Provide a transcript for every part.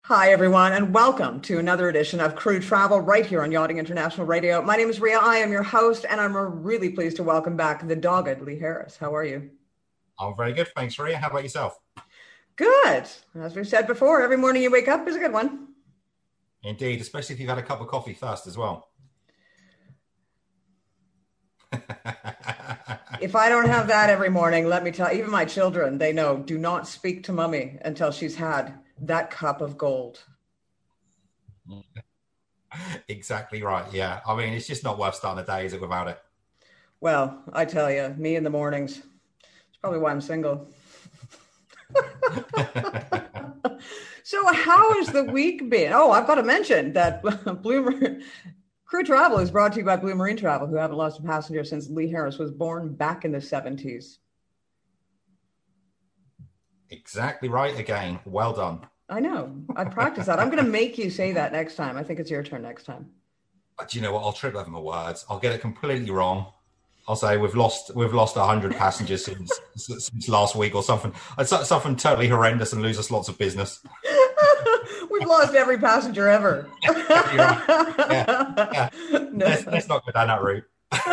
Hi, everyone, and welcome to another edition of Crew Travel right here on Yachting International Radio. My name is Ria. I am your host, and I'm really pleased to welcome back the dogged Lee Harris. How are you? I'm very good. Thanks, Ria. How about yourself? Good. As we've said before, every morning you wake up is a good one. Indeed, especially if you've had a cup of coffee first as well. If I don't have that every morning, let me tell you, even my children, they know, do not speak to mommy until she's had that cup of gold. Exactly right. Yeah. I mean, it's just not worth starting a day, is it, without it? Well, I tell you, me in the mornings. It's probably why I'm single. So how has the week been? Oh, I've got to mention that Crew Travel is brought to you by Blue Marine Travel, who haven't lost a passenger since Lee Harris was born back in the 70s. Exactly right again. Well done. I know. I practiced that. I'm going to make you say that next time. I think it's your turn next time. Do you know what? I'll trip over my words. I'll get it completely wrong. I'll say we've lost 100 passengers since last week or something. Something totally horrendous and lose us lots of business. We've lost every passenger ever. Yeah. No. Let's not go down that route.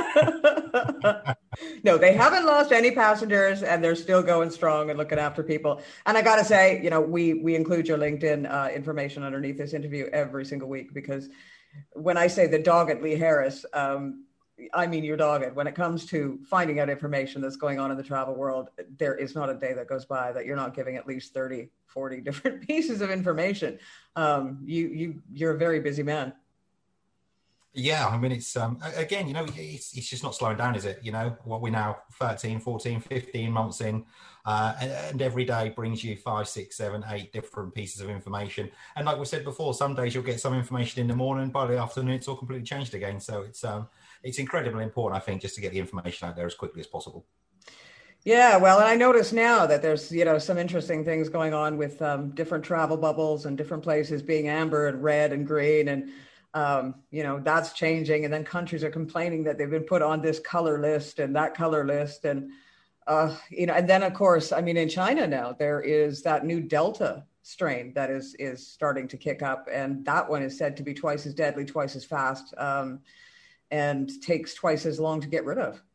No, they haven't lost any passengers, and they're still going strong and looking after people. And I got to say, you know, we include your LinkedIn information underneath this interview every single week, because when I say the dogged Lee Harris, I mean your dogged. When it comes to finding out information that's going on in the travel world, there is not a day that goes by that you're not giving at least 30, 40 different pieces of information. You're a very busy man. Yeah, I mean, it's, again, you know, it's just not slowing down, is it? You know, what we're now 13, 14, 15 months in, and every day brings you 5, 6, 7, 8 different pieces of information. And like we said before, some days you'll get some information in the morning, by the afternoon, it's all completely changed again. So it's incredibly important, I think, just to get the information out there as quickly as possible. Yeah, well, and I notice now that there's, you know, some interesting things going on with different travel bubbles and different places being amber and red and green, and you know, that's changing. And then countries are complaining that they've been put on this color list and that color list. And, you know, and then of course, I mean, in China now, there is that new Delta strain that is starting to kick up. And that one is said to be twice as deadly, twice as fast, and takes twice as long to get rid of.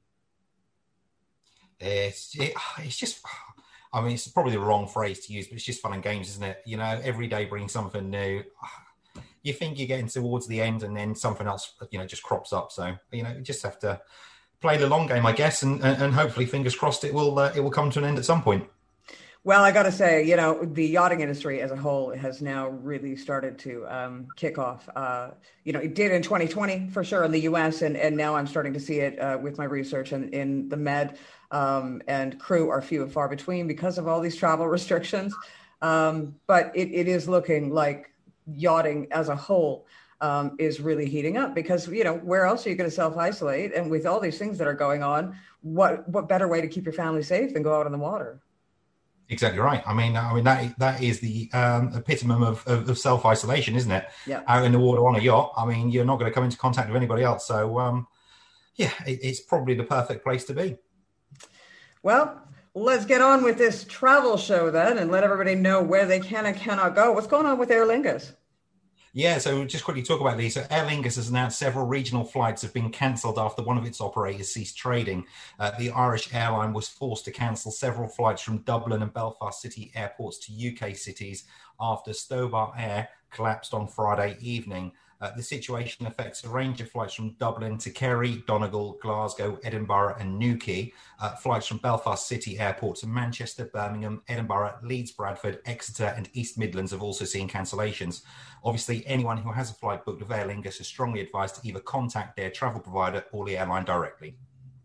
It's just, I mean, it's probably the wrong phrase to use, but it's just fun and games, isn't it? You know, every day brings something new. You think you're getting towards the end, and then something else, you know, just crops up. So, you know, you just have to play the long game, I guess, and hopefully, fingers crossed, it will come to an end at some point. Well, I got to say, you know, the yachting industry as a whole has now really started to kick off. You know, it did in 2020 for sure in the U.S., and now I'm starting to see it with my research in the Med, and crew are few and far between because of all these travel restrictions. But it is looking like yachting as a whole is really heating up, because, you know, where else are you going to self-isolate? And with all these things that are going on, what better way to keep your family safe than go out on the water? Exactly right. I mean that is the epitome of self-isolation, isn't it? Yeah. Out in the water on a yacht. I mean, you're not going to come into contact with anybody else. So, yeah, it's probably the perfect place to be. Well, let's get on with this travel show then, and let everybody know where they can and cannot go. What's going on with Aer Lingus? Yeah, so we'll just quickly talk about these. So Aer Lingus has announced several regional flights have been cancelled after one of its operators ceased trading. The Irish airline was forced to cancel several flights from Dublin and Belfast City airports to UK cities after Stobar Air collapsed on Friday evening. The situation affects a range of flights from Dublin to Kerry, Donegal, Glasgow, Edinburgh and Newquay. Flights from Belfast City Airport to Manchester, Birmingham, Edinburgh, Leeds, Bradford, Exeter and East Midlands have also seen cancellations. Obviously, anyone who has a flight booked with Aer Lingus is strongly advised to either contact their travel provider or the airline directly.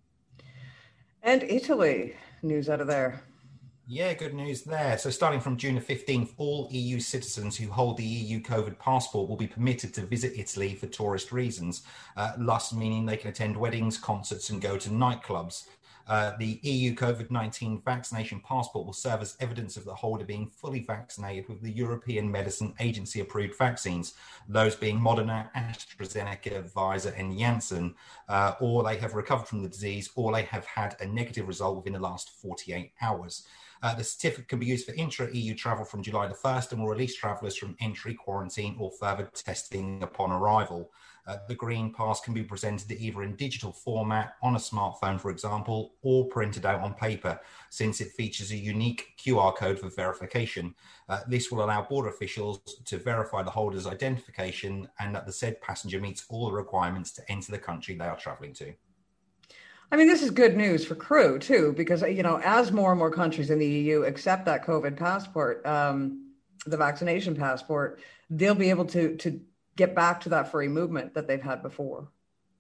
And Italy, news out of there. Yeah, good news there. So starting from June the 15th, all EU citizens who hold the EU COVID passport will be permitted to visit Italy for tourist reasons, thus meaning they can attend weddings, concerts and go to nightclubs. The EU COVID-19 vaccination passport will serve as evidence of the holder being fully vaccinated with the European Medicine Agency approved vaccines, those being Moderna, AstraZeneca, Pfizer and Janssen, or they have recovered from the disease or they have had a negative result within the last 48 hours. The certificate can be used for intra-EU travel from July the 1st and will release travellers from entry, quarantine or further testing upon arrival. The Green Pass can be presented either in digital format, on a smartphone, for example, or printed out on paper, since it features a unique QR code for verification. This will allow border officials to verify the holder's identification and that the said passenger meets all the requirements to enter the country they are travelling to. I mean, this is good news for crew too, because, as more and more countries in the EU accept that COVID passport, the vaccination passport, they'll be able to get back to that free movement that they've had before.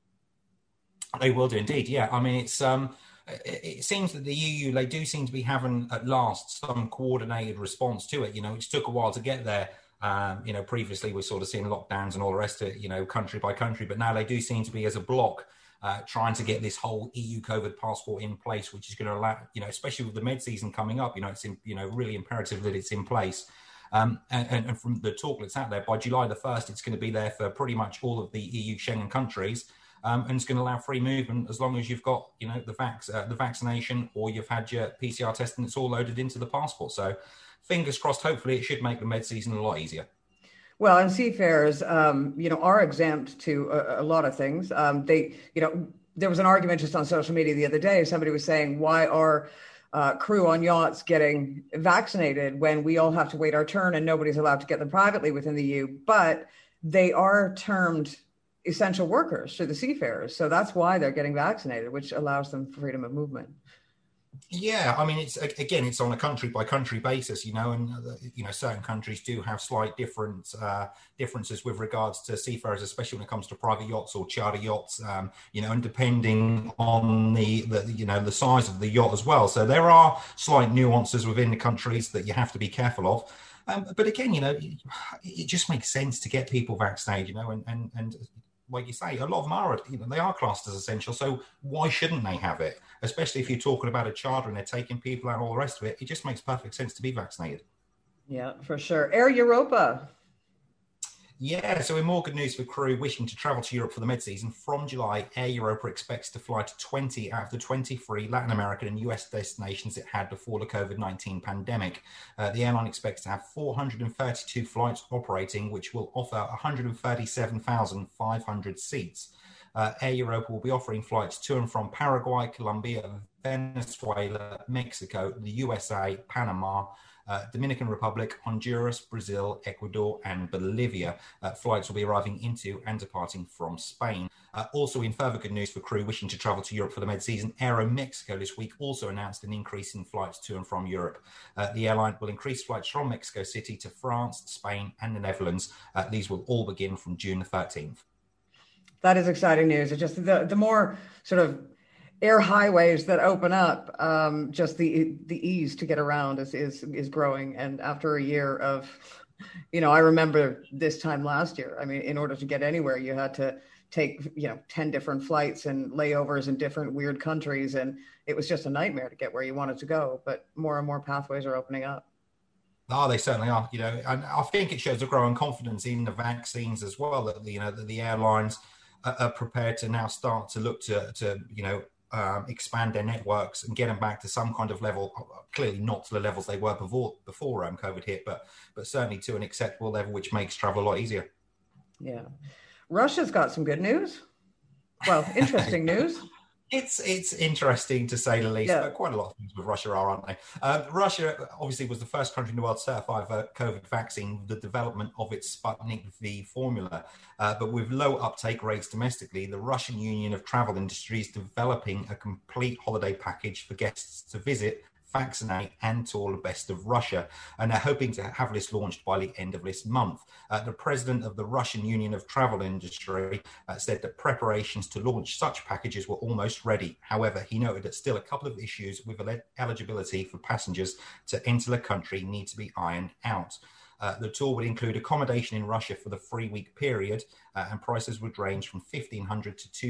They will do indeed. Yeah. I mean, it seems that the EU, they do seem to be having at last some coordinated response to it. It took a while to get there. Previously we're sort of seeing lockdowns and all the rest of it, country by country, but now they do seem to be as a bloc trying to get this whole EU COVID passport in place, which is going to allow, especially with the med season coming up, it's really imperative that it's in place. And from the talk that's out there, by July the 1st, it's going to be there for pretty much all of the EU Schengen countries. And it's going to allow free movement as long as you've got, the vaccination or you've had your PCR test and it's all loaded into the passport. So fingers crossed, hopefully it should make the med season a lot easier. Well, and seafarers, are exempt to a lot of things. There was an argument just on social media the other day. Somebody was saying, why are crew on yachts getting vaccinated when we all have to wait our turn and nobody's allowed to get them privately within the EU? But they are termed essential workers to the seafarers. So that's why they're getting vaccinated, which allows them freedom of movement. Yeah, I mean, it's on a country by country basis, and certain countries do have slight differences with regards to seafarers, especially when it comes to private yachts or charter yachts, and depending on the size of the yacht as well. So there are slight nuances within the countries that you have to be careful of. But again, it just makes sense to get people vaccinated, and like you say, a lot of them are, they are classed as essential. So why shouldn't they have it? Especially if you're talking about a charter and they're taking people out and all the rest of it, it just makes perfect sense to be vaccinated. Yeah, for sure. Air Europa. Yeah, so in more good news for crew wishing to travel to Europe for the mid-season, from July, Air Europa expects to fly to 20 out of the 23 Latin American and US destinations it had before the COVID-19 pandemic. The airline expects to have 432 flights operating, which will offer 137,500 seats. Air Europa will be offering flights to and from Paraguay, Colombia, Venezuela, Mexico, the USA, Panama, Dominican Republic, Honduras, Brazil, Ecuador, and Bolivia. Flights will be arriving into and departing from Spain. Also, in further good news for crew wishing to travel to Europe for the mid-season, Aeromexico this week also announced an increase in flights to and from Europe. The airline will increase flights from Mexico City to France, Spain, and the Netherlands. These will all begin from June the 13th. That is exciting news. It's just the more sort of air highways that open up, just the ease to get around is growing. And after a year of, I remember this time last year, I mean, in order to get anywhere, you had to take, 10 different flights and layovers in different weird countries. And it was just a nightmare to get where you wanted to go. But more and more pathways are opening up. Oh, they certainly are, and I think it shows a growing confidence in the vaccines as well, that, that the airlines are prepared to now start to look to expand their networks and get them back to some kind of level, clearly not to the levels they were before COVID hit, but certainly to an acceptable level, which makes travel a lot easier. Yeah. Russia's got some good news. Well, interesting news. It's interesting to say the least. Yeah. Quite a lot of things with Russia are, aren't they? Russia obviously was the first country in the world to certify a COVID vaccine, the development of its Sputnik V formula. But with low uptake rates domestically, the Russian Union of Travel Industry is developing a complete holiday package for guests to visit, vaccinate, and tour the best of Russia. And they're hoping to have this launched by the end of this month. The president of the Russian Union of Travel Industry said that preparations to launch such packages were almost ready. However, he noted that still a couple of issues with eligibility for passengers to enter the country need to be ironed out. The tour would include accommodation in Russia for the 3-week period, and prices would range from $1,500 to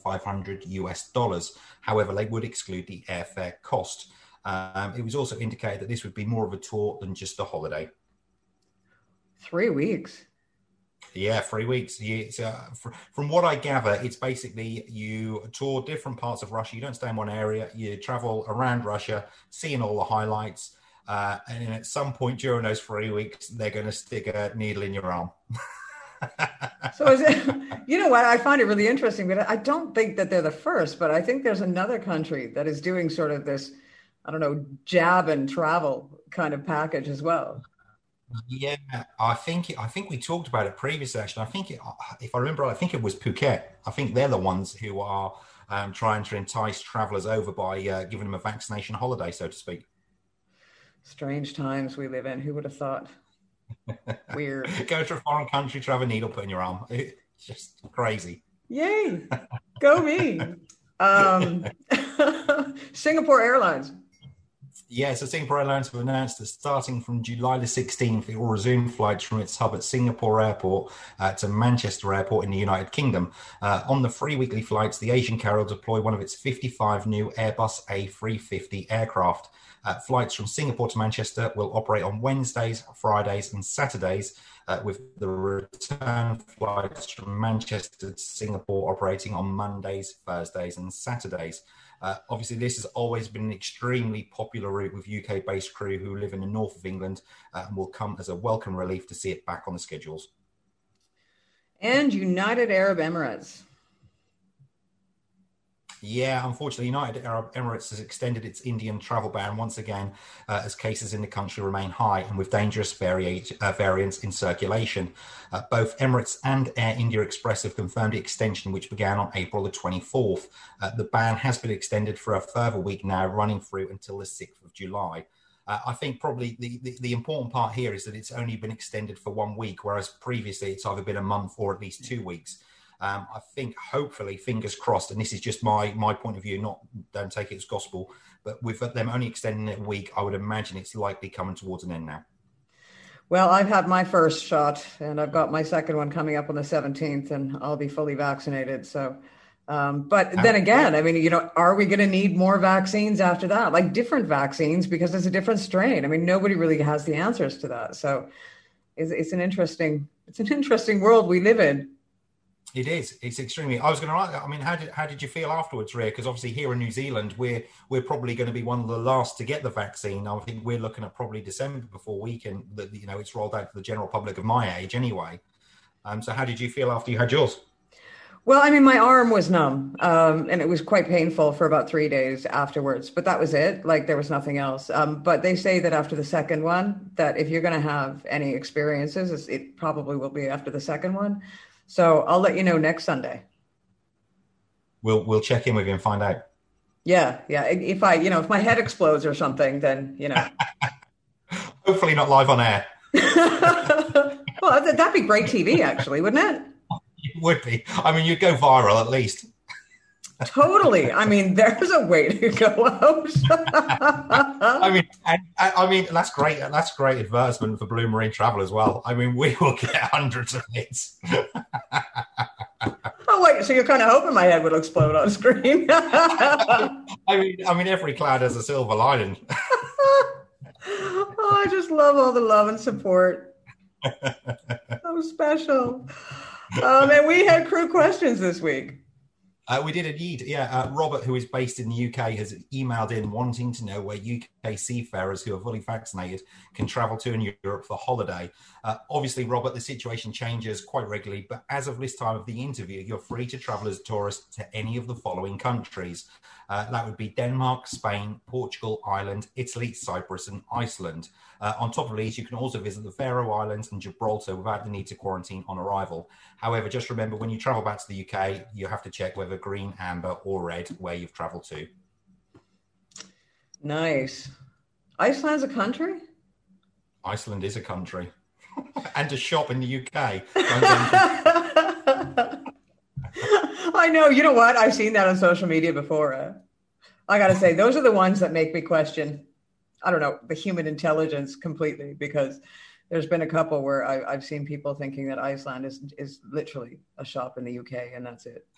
$2,500 US. However, they would exclude the airfare cost. It was also indicated that this would be more of a tour than just a holiday. 3 weeks. Yeah, 3 weeks. From what I gather, it's basically you tour different parts of Russia. You don't stay in one area. You travel around Russia, seeing all the highlights. And then at some point during those 3 weeks, they're going to stick a needle in your arm. So is it, you know what? I find it really interesting, but I don't think that they're the first, but I think there's another country that is doing sort of this, I don't know, jab and travel kind of package as well. Yeah, I think we talked about it previously. Actually, if I remember, I think it was Phuket. I think they're the ones who are trying to entice travellers over by giving them a vaccination holiday, so to speak. Strange times we live in. Who would have thought? Weird. Go to a foreign country, to have a needle put in your arm. It's just crazy. Yay. Go me. Um, Singapore Airlines. Yeah, so Singapore Airlines have announced that starting from July the 16th, it will resume flights from its hub at Singapore Airport to Manchester Airport in the United Kingdom. On the free weekly flights, the Asian carrier will deploy one of its 55 new Airbus A350 aircraft. Flights from Singapore to Manchester will operate on Wednesdays, Fridays, and Saturdays, with the return flights from Manchester to Singapore operating on Mondays, Thursdays, and Saturdays. Obviously, this has always been an extremely popular route with UK-based crew who live in the north of England, and will come as a welcome relief to see it back on the schedules. And United Arab Emirates. Yeah, unfortunately, United Arab Emirates has extended its Indian travel ban once again, as cases in the country remain high and with dangerous variants in circulation. Both Emirates and Air India Express have confirmed the extension, which began on April the 24th. The ban has been extended for a further week now, running through until the 6th of July. I think probably the important part here is that it's only been extended for 1 week, whereas previously it's either been a month or at least 2 weeks. I think hopefully, fingers crossed, and this is just my point of view, don't take it as gospel, but with them only extending it a week, I would imagine it's likely coming towards an end now. Well, I've had my first shot and I've got my second one coming up on the 17th and I'll be fully vaccinated. So, but then again, I mean, are we going to need more vaccines after that? Like different vaccines, because it's a different strain. I mean, nobody really has the answers to that. So it's an interesting world we live in. It is. It's extremely. I was going to ask. I mean, how did you feel afterwards, Ria? Because obviously here in New Zealand, we're probably going to be one of the last to get the vaccine. I think we're looking at probably December before we can. It's rolled out to the general public of my age anyway. So how did you feel after you had yours? Well, I mean, my arm was numb, and it was quite painful for about 3 days afterwards. But that was it. Like there was nothing else. But they say that after the second one, that if you're going to have any experiences, it probably will be after the second one. So I'll let you know next Sunday. We'll check in with you and find out. Yeah. If if my head explodes or something, then Hopefully not live on air. Well, that'd be great TV, actually, wouldn't it? It would be. I mean, you'd go viral at least. Totally. I mean, there's a way to go out. I mean, that's great. That's great advertisement for Blue Marine Travel as well. I mean, we will get hundreds of hits. Oh wait, so you're kind of hoping my head would explode on screen? I mean, every cloud has a silver lining. Oh, I just love all the love and support. So special. And we had crew questions this week. We did indeed. Yeah. Robert, who is based in the UK, has emailed in wanting to know where UK seafarers who are fully vaccinated can travel to in Europe for holiday. Obviously, Robert, the situation changes quite regularly, but as of this time of the interview, you're free to travel as a tourist to any of the following countries. That would be Denmark, Spain, Portugal, Ireland, Italy, Cyprus, and Iceland. On top of these, you can also visit the Faroe Islands and Gibraltar without the need to quarantine on arrival. However, just remember, when you travel back to the UK, you have to check whether green, amber, or red where you've traveled to. Nice. Iceland's a country? Iceland is a country. And a shop in the UK. I know. You know what? I've seen that on social media before. I got to say, those are the ones that make me question, I don't know, the human intelligence completely, because there's been a couple where I've seen people thinking that Iceland is literally a shop in the UK and that's it.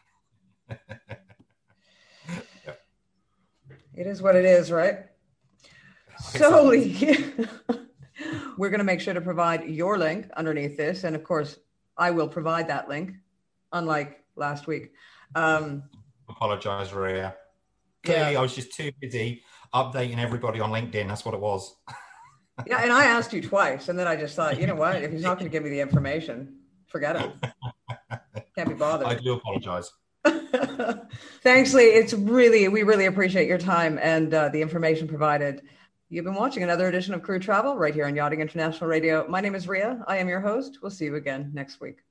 Yep. It is what it is, right? So we're going to make sure to provide your link underneath this. And of course, I will provide that link, unlike last week. Apologize, Ria. Clearly, I was just too busy updating everybody on LinkedIn. That's what it was. Yeah, and I asked you twice, and then I just thought, you know what? If he's not going to give me the information, forget it. Can't be bothered. I do apologize. Thanks, Lee. We really appreciate your time and the information provided. You've been watching another edition of Crew Travel right here on Yachting International Radio. My name is Ria. I am your host. We'll see you again next week.